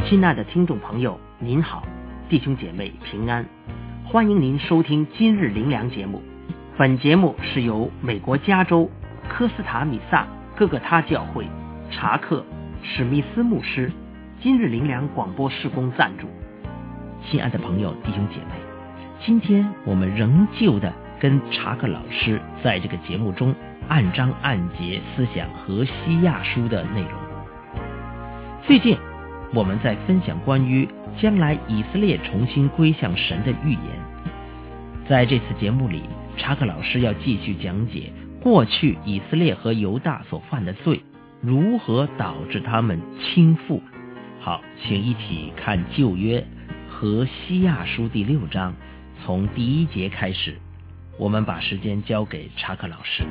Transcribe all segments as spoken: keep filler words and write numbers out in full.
亲爱的听众朋友，您好，弟兄姐妹平安，欢迎您收听今日灵粮节目。本节目是由美国加州科斯塔米萨各个他教会查克史密斯牧师今日灵粮广播事工赞助。亲爱的朋友弟兄姐妹，今天我们仍旧的跟查克老师在这个节目中按章按节思想和西亚书的内容。最近我们在分享关于将来以色列重新归向神的预言。在这次节目里，查克老师要继续讲解过去以色列和犹大所犯的罪如何导致他们倾覆。好，请一起看旧约和西亚书第六章，从第一节开始。我们把时间交给查克老师。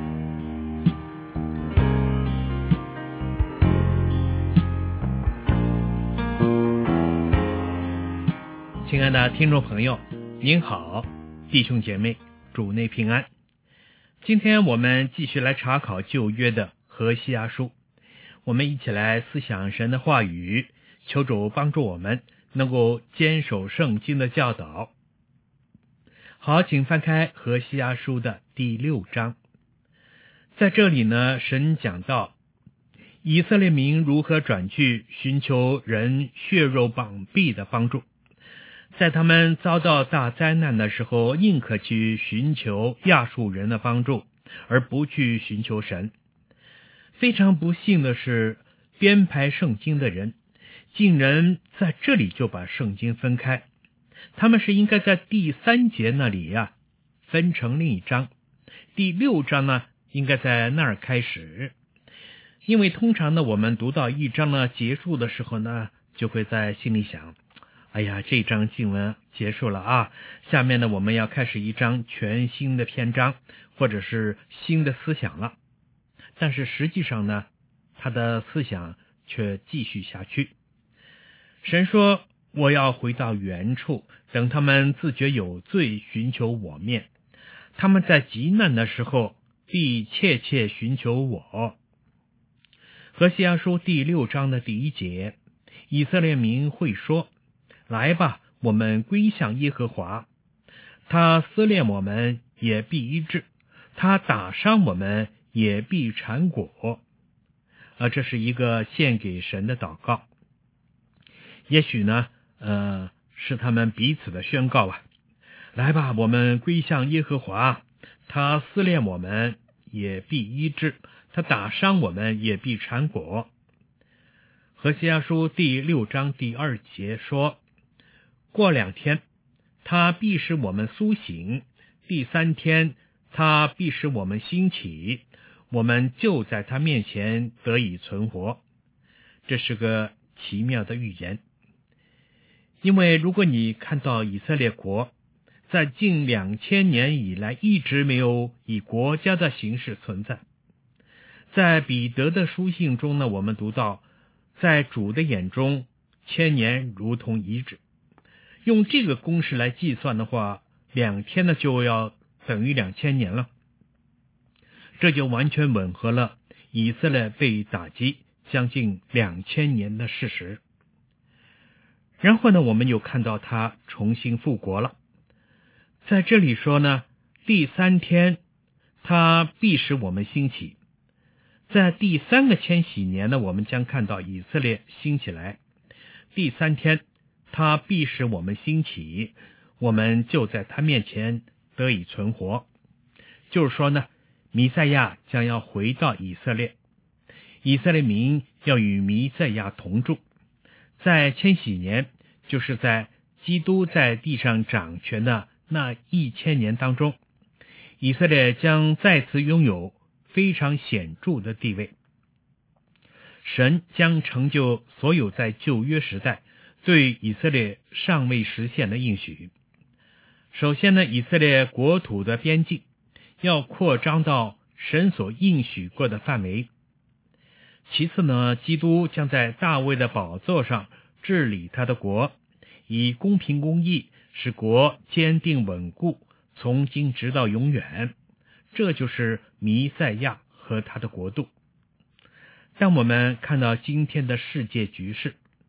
亲爱的听众朋友，您好，弟兄姐妹，主内平安。今天我们继续来查考旧约的何西阿书，我们一起来思想神的话语，求主帮助我们能够坚守圣经的教导。好，请翻开何西阿书的第六章。在这里呢，神讲到以色列民如何转去寻求人血肉膀臂的帮助，在他们遭到大灾难的时候，宁可去寻求亚述人的帮助，而不去寻求神。非常不幸的是，编排圣经的人竟然在这里就把圣经分开，他们是应该在第三节那里呀、啊、分成另一章，第六章呢应该在那儿开始。因为通常呢，我们读到一章呢结束的时候呢，就会在心里想，哎呀，这章经文结束了啊，下面呢我们要开始一章全新的篇章，或者是新的思想了。但是实际上呢，他的思想却继续下去。神说，我要回到原处，等他们自觉有罪，寻求我面。他们在极难的时候，必切切寻求我。何西阿书第六章的第一节，以色列民会说，来吧，我们归向耶和华，他撕裂我们，也必医治；他打伤我们，也必缠裹。啊，这是一个献给神的祷告。也许呢，呃，是他们彼此的宣告啊。来吧，我们归向耶和华，他撕裂我们，也必医治；他打伤我们，也必缠裹。何西阿书第六章第二节说，过两天，他必使我们苏醒；第三天，他必使我们兴起，我们就在他面前得以存活。这是个奇妙的预言。因为如果你看到以色列国在近两千年以来一直没有以国家的形式存在，在彼得的书信中呢，我们读到，在主的眼中，千年如同一日。用这个公式来计算的话，两天呢就要等于两千年了。这就完全吻合了以色列被打击将近两千年的事实。然后呢，我们又看到他重新复国了。在这里说呢，第三天他必使我们兴起。在第三个千禧年呢，我们将看到以色列兴起来。第三天他必使我们兴起，我们就在他面前得以存活。就是说呢，弥赛亚将要回到以色列，以色列民要与弥赛亚同住。在千禧年，就是在基督在地上掌权的那一千年当中，以色列将再次拥有非常显著的地位。神将成就所有在旧约时代对以色列尚未实现的应许。首先呢，以色列国土的边境要扩张到神所应许过的范围。其次呢，基督将在大卫的宝座上治理他的国，以公平公义使国坚定稳固，从今直到永远。这就是弥赛亚和他的国度。当我们看到今天的世界局势，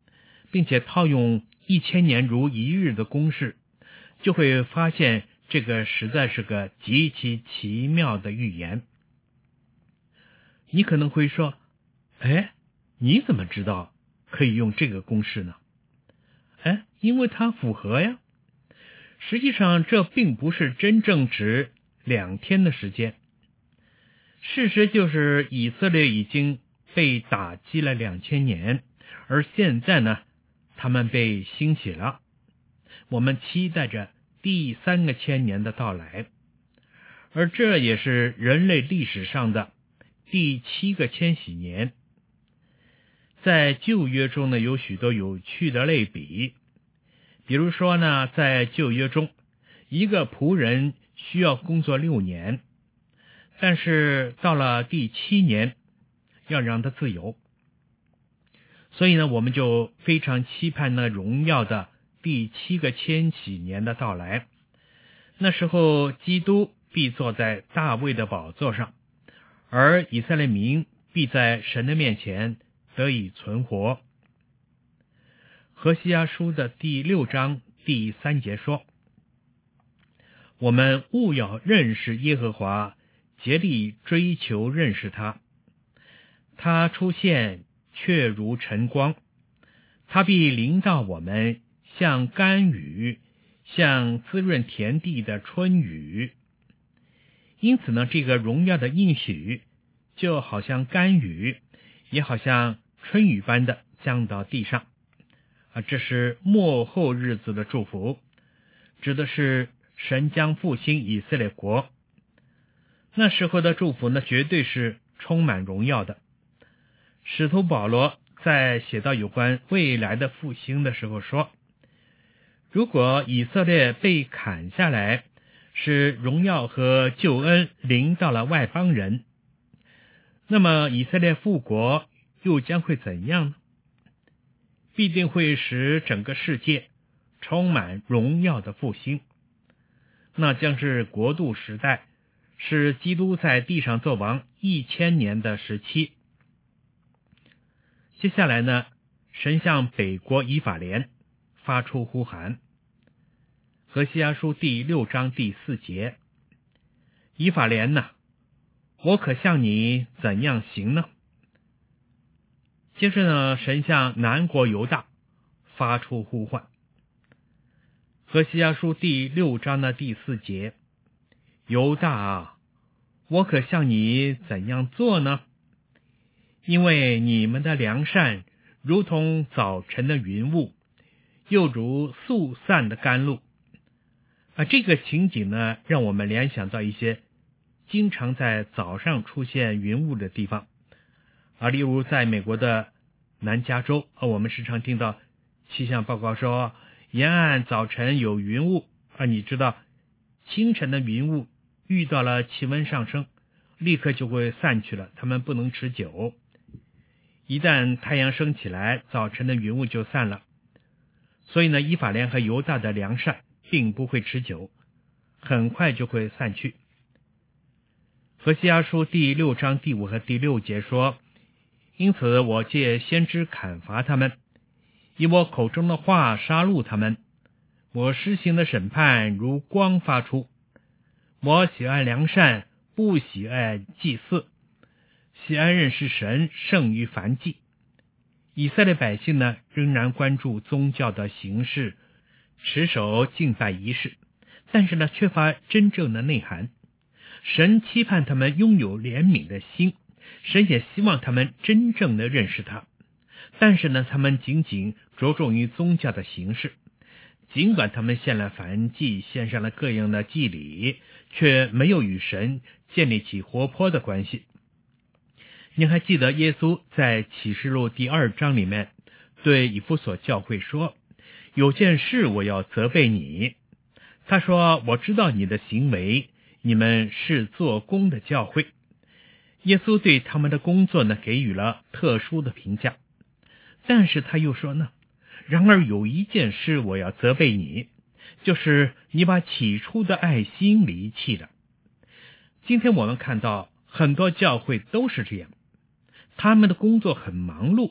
并且套用一千年如一日的公式，就会发现这个实在是个极其奇妙的预言。你可能会说，哎，你怎么知道可以用这个公式呢？哎，因为它符合呀。实际上这并不是真正指两天的时间，事实就是以色列已经被打击了两千年，而现在呢，他们被兴起了。我们期待着第三个千年的到来，而这也是人类历史上的第七个千禧年。在旧约中呢，有许多有趣的类比，比如说呢，在旧约中，一个仆人需要工作六年，但是到了第七年要让他自由。所以呢，我们就非常期盼那荣耀的第七个千禧年的到来。那时候基督必坐在大卫的宝座上，而以色列民必在神的面前得以存活。何西阿书的第六章第三节说，我们务要认识耶和华，竭力追求认识他。他出现却如晨光，他必临到我们，像甘雨，像滋润田地的春雨。因此呢，这个荣耀的应许就好像甘雨，也好像春雨般的降到地上啊，这是末后日子的祝福，指的是神将复兴以色列国。那时候的祝福呢，绝对是充满荣耀的。使徒保罗在写到有关未来的复兴的时候说，如果以色列被砍下来，使荣耀和救恩临到了外邦人，那么以色列复国又将会怎样呢？必定会使整个世界充满荣耀的复兴，那将是国度时代，是基督在地上作王一千年的时期。接下来呢，神向北国以法莲发出呼喊。何西阿书第六章第四节，以法莲哪，我可向你怎样行呢？接着呢，神向南国犹大发出呼唤。何西阿书第六章的第四节，犹大啊，我可向你怎样做呢？因为你们的良善如同早晨的云雾，又如速散的甘露。啊，这个情景呢，让我们联想到一些经常在早上出现云雾的地方啊，例如在美国的南加州啊，我们时常听到气象报告说沿岸早晨有云雾啊，你知道清晨的云雾遇到了气温上升，立刻就会散去了，它们不能持久。一旦太阳升起来，早晨的云雾就散了。所以呢，以法莲和犹大的良善并不会持久，很快就会散去。何西阿书第六章第五和第六节说，因此我借先知砍伐他们，以我口中的话杀戮他们，我施行的审判如光发出，我喜爱良善，不喜爱祭祀，喜爱认识神胜于燔祭。以色列百姓呢，仍然关注宗教的形式，持守敬拜仪式，但是呢，缺乏真正的内涵。神期盼他们拥有怜悯的心，神也希望他们真正的认识他，但是呢，他们仅仅着重于宗教的形式，尽管他们献了燔祭，献上了各样的祭礼，却没有与神建立起活泼的关系。你还记得耶稣在启示录第二章里面对以弗所教会说，有件事我要责备你。他说，我知道你的行为，你们是做工的教会。耶稣对他们的工作呢，给予了特殊的评价。但是他又说呢，然而有一件事我要责备你，就是你把起初的爱心离弃了。今天我们看到很多教会都是这样，他们的工作很忙碌，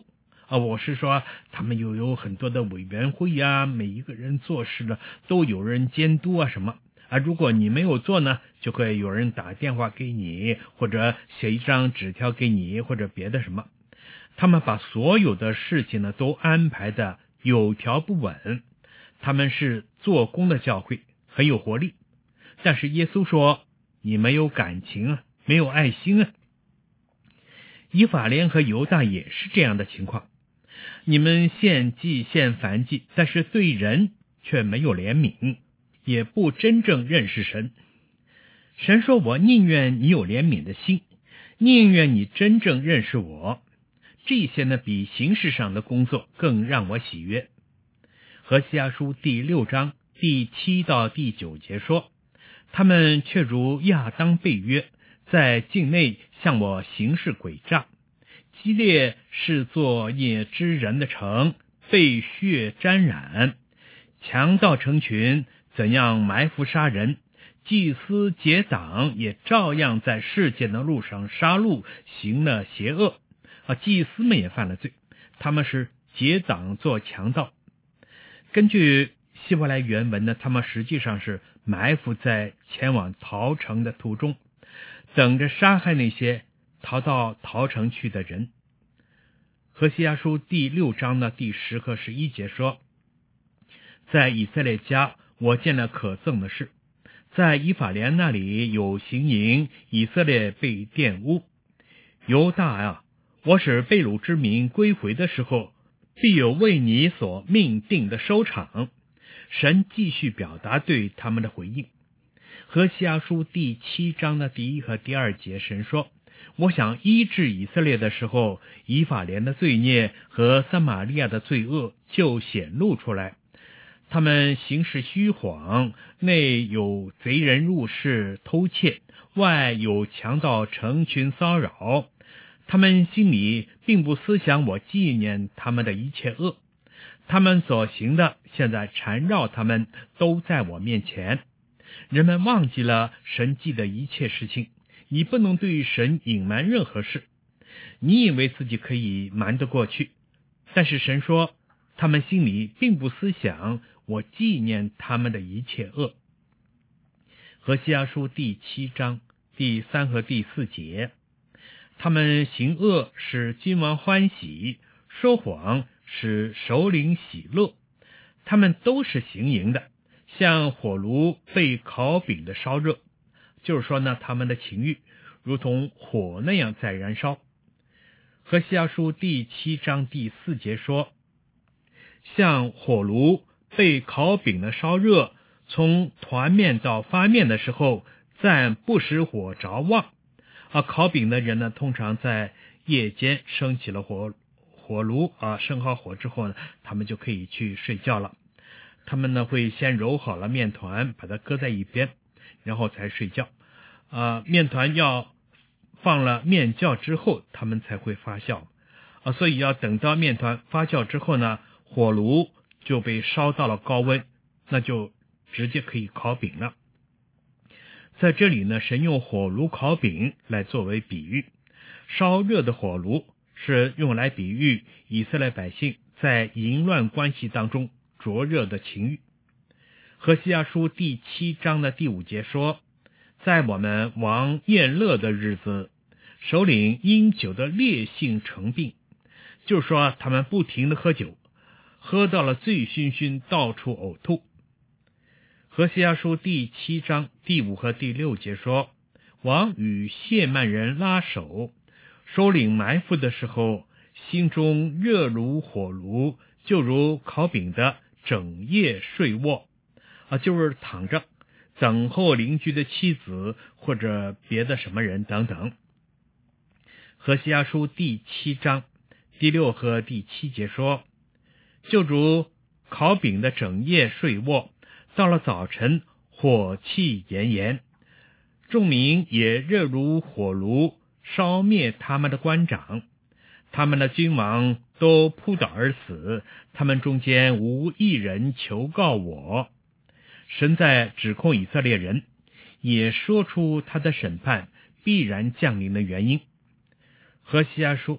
啊，我是说他们又有很多的委员会呀、啊，每一个人做事呢都有人监督啊什么啊。如果你没有做呢，就会有人打电话给你，或者写一张纸条给你，或者别的什么。他们把所有的事情呢都安排的有条不紊，他们是做工的教会，很有活力。但是耶稣说，你没有感情啊，没有爱心啊。以法莲和犹大也是这样的情况，你们献祭献燔祭，但是对人却没有怜悯，也不真正认识神。神说，我宁愿你有怜悯的心，宁愿你真正认识我，这些呢比形式上的工作更让我喜悦。何西阿书第六章第七到第九节说，他们却如亚当被约，在境内向我行事诡诈。基列是作孽之人的城，被血沾染，强盗成群，怎样埋伏杀人？祭司结党也照样在世界的路上杀戮，行了邪恶啊！祭司们也犯了罪，他们是结党做强盗。根据希伯来原文呢，他们实际上是埋伏在前往逃城的途中，等着杀害那些逃到逃城去的人。何西阿书第六章的第十和十一节说，在以色列家我见了可憎的事，在以法莲那里有行营，以色列被玷污。犹大啊，我使被掳之民归回的时候，必有为你所命定的收场。神继续表达对他们的回应。何西阿书第七章的第一和第二节，神说，我想医治以色列的时候，以法莲的罪孽和撒玛利亚的罪恶就显露出来。他们行事虚谎，内有贼人入室偷窃，外有强盗成群骚扰。他们心里并不思想我纪念他们的一切恶，他们所行的现在缠绕他们，都在我面前。人们忘记了神记的一切事情，你不能对神隐瞒任何事。你以为自己可以瞒得过去，但是神说，他们心里并不思想我纪念他们的一切恶。何西阿书第七章第三和第四节，他们行恶使君王欢喜，说谎使首领喜乐。他们都是行淫的，像火炉被烤饼的烧热，就是说呢，他们的情欲如同火那样在燃烧。何西阿书第七章第四节说，像火炉被烤饼的烧热，从团面到发面的时候，暂不使火着旺。啊，烤饼的人呢，通常在夜间升起了火火炉啊，生好火之后呢，他们就可以去睡觉了。他们呢会先揉好了面团，把它搁在一边，然后才睡觉。啊，面团要放了面酵之后，他们才会发酵。啊，所以要等到面团发酵之后呢，火炉就被烧到了高温，那就直接可以烤饼了。在这里呢，神用火炉烤饼来作为比喻，烧热的火炉是用来比喻以色列百姓在淫乱关系当中灼热的情欲。何西阿书第七章的第五节说，在我们王宴乐的日子，首领因酒的烈性成病，就是说他们不停的喝酒，喝到了醉醺醺，到处呕吐。何西阿书第七章第五和第六节说，王与谢曼人拉手，首领埋伏的时候，心中热如火炉，就如烤饼的，整夜睡卧啊，就是躺着等候邻居的妻子或者别的什么人等等。何西阿书第七章第六和第七节说，就如烤饼的整夜睡卧，到了早晨火气炎炎，众民也热如火炉，烧灭他们的官长，他们的君王都扑倒而死，他们中间无一人求告我。神在指控以色列人，也说出他的审判必然降临的原因。何西阿书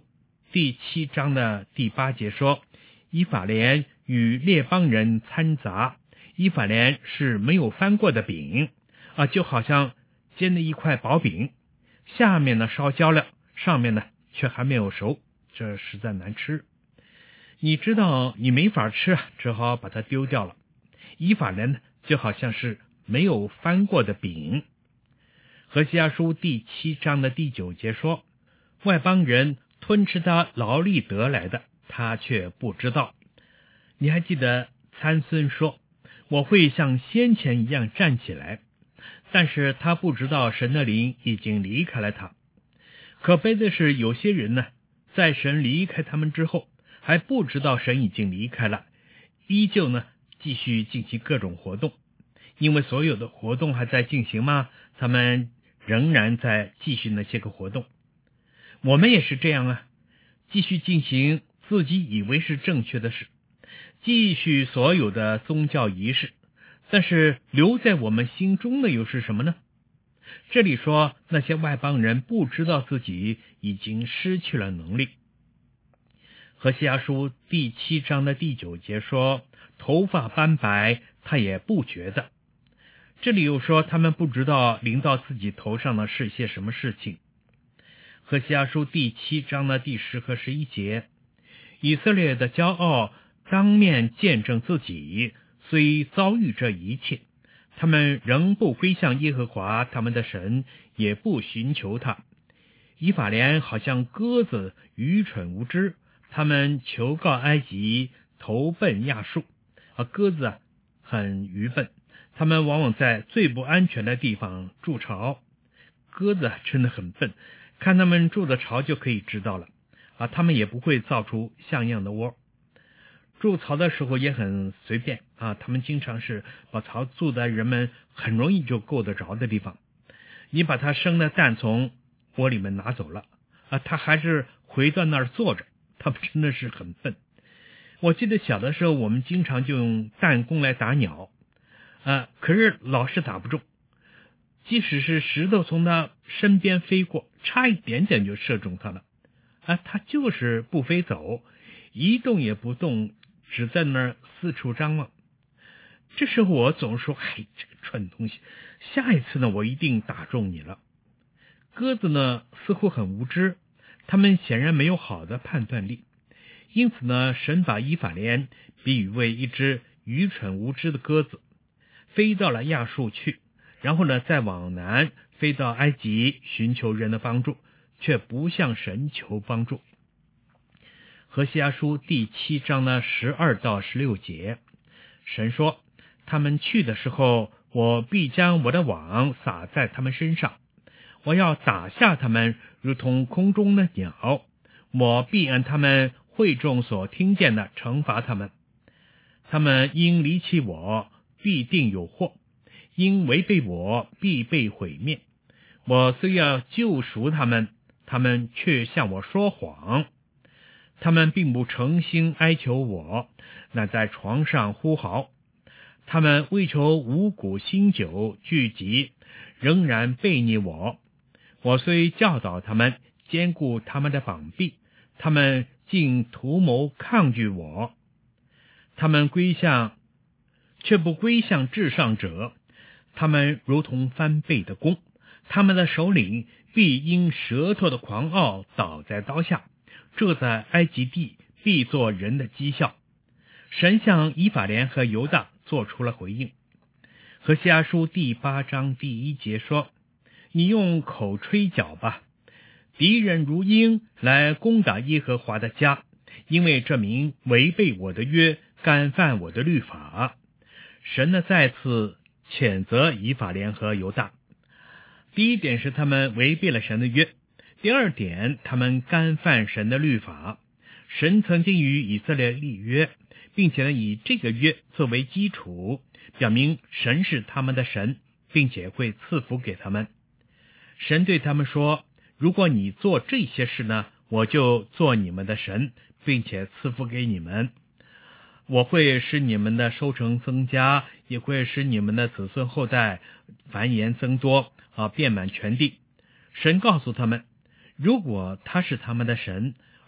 第七章的第八节说，以法莲与列邦人掺杂，以法莲是没有翻过的饼啊，就好像煎的一块薄饼，下面呢烧焦了，上面呢却还没有熟，这实在难吃。你知道你没法吃，只好把它丢掉了。以法莲呢就好像是没有翻过的饼。何西阿书第七章的第九节说，外邦人吞吃他劳力得来的，他却不知道。你还记得参孙说，我会像先前一样站起来，但是他不知道神的灵已经离开了他。可悲的是，有些人呢，在神离开他们之后，还不知道神已经离开了，依旧呢继续进行各种活动。因为所有的活动还在进行嘛，他们仍然在继续那些个活动。我们也是这样啊，继续进行自己以为是正确的事，继续所有的宗教仪式，但是留在我们心中的又是什么呢？这里说那些外邦人不知道自己已经失去了能力。何西阿书第七章的第九节说，头发斑白他也不觉得。这里又说他们不知道临到自己头上的是些什么事情。何西阿书第七章的第十和十一节，以色列的骄傲当面见证自己，虽遭遇这一切，他们仍不归向耶和华他们的神，也不寻求他。以法莲好像鸽子，愚蠢无知，他们求告埃及，投奔亚述。啊，鸽子啊很愚笨，他们往往在最不安全的地方筑巢。鸽子真的很笨，看他们筑的巢就可以知道了啊，他们也不会造出像样的窝。筑巢的时候也很随便啊，他们经常是把巢筑在人们很容易就够得着的地方。你把它生的蛋从窝里面拿走了啊，它还是回到那儿坐着，他们真的是很笨。我记得小的时候，我们经常就用弹弓来打鸟啊，可是老是打不中，即使是石头从他身边飞过，差一点点就射中他了啊，他就是不飞走，一动也不动，只在那儿四处张望。这时候我总说，嘿，这个蠢东西，下一次呢我一定打中你了。鸽子呢似乎很无知，他们显然没有好的判断力，因此呢神把以法莲比喻为一只愚蠢无知的鸽子，飞到了亚述去，然后呢再往南飞到埃及寻求人的帮助，却不向神求帮助。何西阿书第七章的十二到十六节，神说，他们去的时候，我必将我的网撒在他们身上，我要打下他们如同空中的鸟，我必按他们会众所听见的惩罚他们。他们因离弃我，必定有祸，因违背我，必被毁灭。我虽要救赎他们，他们却向我说谎。他们并不诚心哀求我，乃在床上呼嚎。他们为求五谷新酒聚集，仍然背逆我。我虽教导他们，坚固他们的膀臂，他们竟图谋抗拒我。他们归向，却不归向至上者。他们如同翻倍的弓，他们的首领必因舌头的狂傲倒在刀下。这在埃及地必作人的讥笑。神向以法莲和犹大做出了回应。何西阿书第八章第一节说，你用口吹角吧，敌人如鹰来攻打耶和华的家，因为这民违背我的约，干犯我的律法。神呢再次谴责以法莲和犹大。第一点是他们违背了神的约，第二点，他们干犯神的律法。神曾经与以色列立约，并且呢以这个约作为基础，表明神是他们的神，并且会赐福给他们。神对他们说，如果你做这些事呢，我就做你们的神，并且赐福给你们。我会使你们的收成增加，也会使你们的子孙后代繁衍增多啊，遍满全地。神告诉他们，如果他是他们的神，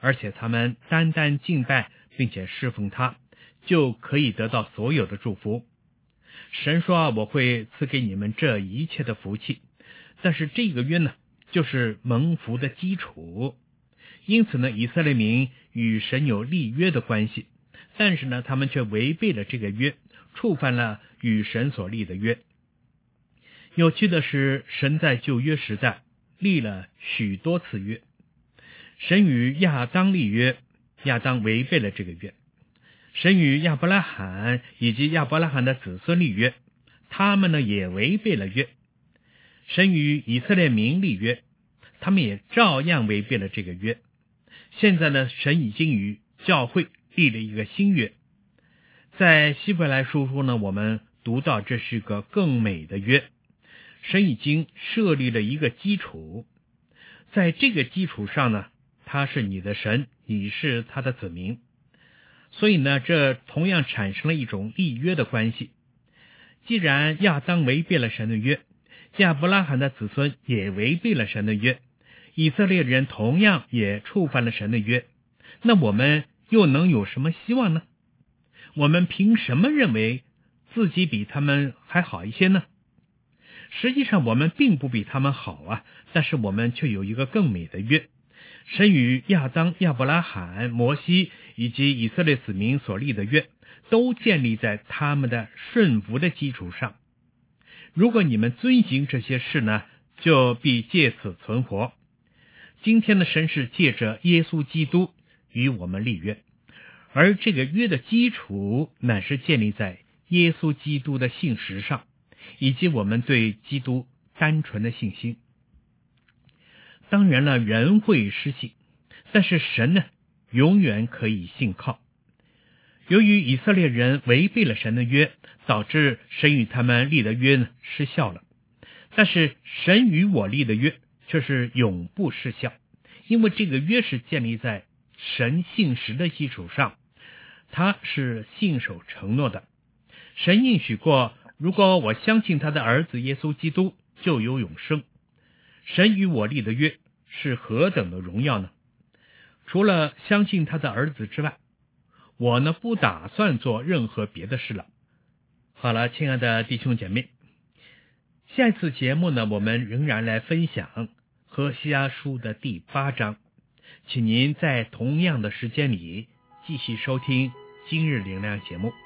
而且他们单单敬拜并且侍奉他，就可以得到所有的祝福。神说，我会赐给你们这一切的福气，但是这个约呢，就是蒙福的基础。因此呢，以色列民与神有立约的关系，但是呢，他们却违背了这个约，触犯了与神所立的约。有趣的是，神在旧约时代立了许多次约。神与亚当立约，亚当违背了这个约。神与亚伯拉罕以及亚伯拉罕的子孙立约，他们呢也违背了约。神与以色列民立约，他们也照样违背了这个约。现在呢，神已经与教会立了一个新约。在希伯来书中呢，我们读到这是个更美的约。神已经设立了一个基础，在这个基础上呢，他是你的神，你是他的子民。所以呢，这同样产生了一种立约的关系。既然亚当违背了神的约，亚伯拉罕的子孙也违背了神的约，以色列人同样也触犯了神的约，那我们又能有什么希望呢？我们凭什么认为自己比他们还好一些呢？实际上我们并不比他们好啊，但是我们却有一个更美的约。神与亚当、亚伯拉罕、摩西以及以色列子民所立的约，都建立在他们的顺服的基础上。如果你们遵行这些事呢，就必借此存活。今天的神是借着耶稣基督与我们立约，而这个约的基础乃是建立在耶稣基督的信实上，以及我们对基督单纯的信心。当然了，人会失信，但是神呢，永远可以信靠。由于以色列人违背了神的约，导致神与他们立的约呢失效了。但是神与我立的约却是永不失效，因为这个约是建立在神信实的基础上，他是信守承诺的。神应许过，如果我相信他的儿子耶稣基督，就有永生。神与我立的约是何等的荣耀呢？除了相信他的儿子之外，我呢不打算做任何别的事了。好了，亲爱的弟兄姐妹，下一次节目呢，我们仍然来分享何西阿书的第八章，请您在同样的时间里继续收听今日灵粮节目。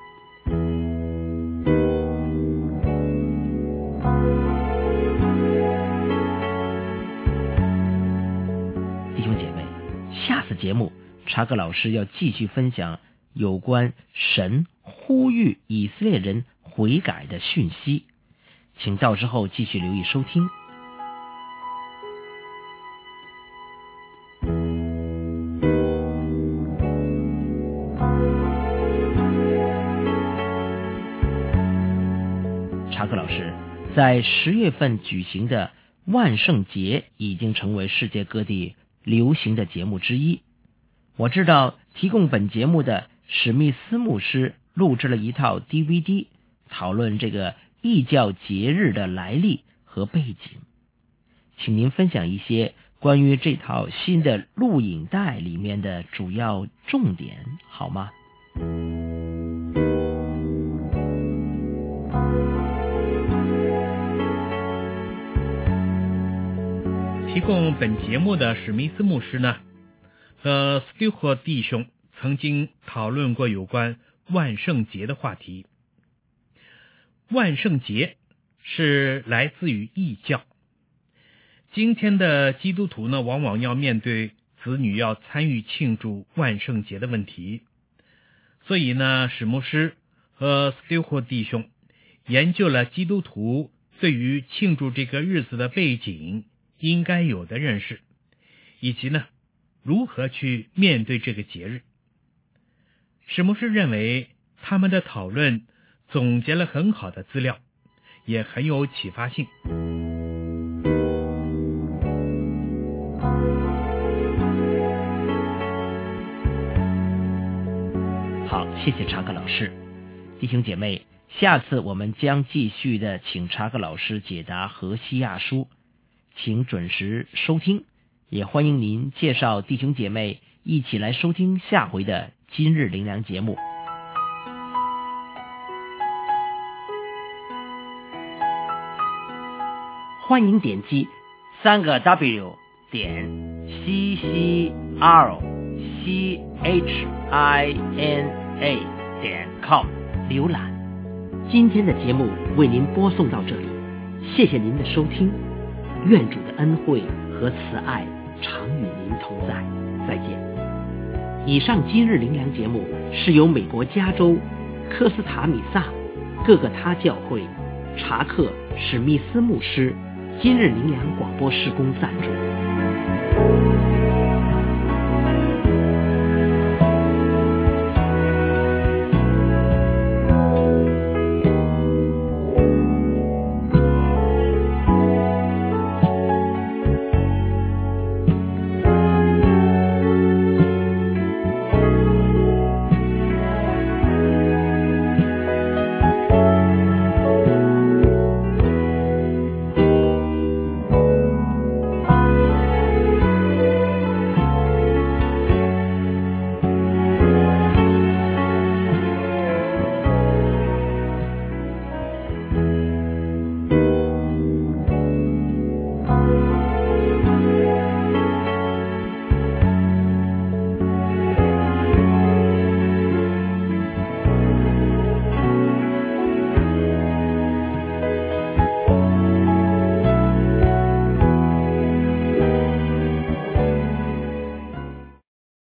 节目查克老师要继续分享有关神呼吁以色列人悔改的讯息，请到时候继续留意收听。查克老师，在十月份举行的万圣节已经成为世界各地流行的节目之一。我知道提供本节目的史密斯牧师录制了一套 D V D， 讨论这个异教节日的来历和背景，请您分享一些关于这套新的录影带里面的主要重点好吗？ 提供本节目的史密斯牧师呢和斯蒂霍弟兄曾经讨论过有关万圣节的话题。万圣节是来自于异教。今天的基督徒呢，往往要面对子女要参与庆祝万圣节的问题。所以呢，史牧师和斯蒂霍弟兄研究了基督徒对于庆祝这个日子的背景应该有的认识，以及呢如何去面对这个节日。史牧师认为他们的讨论总结了很好的资料，也很有启发性。 好，谢谢查克老师。弟兄姐妹，下次我们将继续的请查克老师解答何西阿书，请准时收听， 也欢迎您介绍弟兄姐妹一起来收听下回的今日灵粮节目。欢迎点击三个 W 点 C C R C H I N A 点 com 浏览。今天的节目为您播送到这里，谢谢您的收听，愿主的恩惠和慈爱常与您同在，再见。以上今日灵粮节目是由美国加州科斯塔米萨各个他教会查克史密斯牧师今日灵粮广播事工赞助。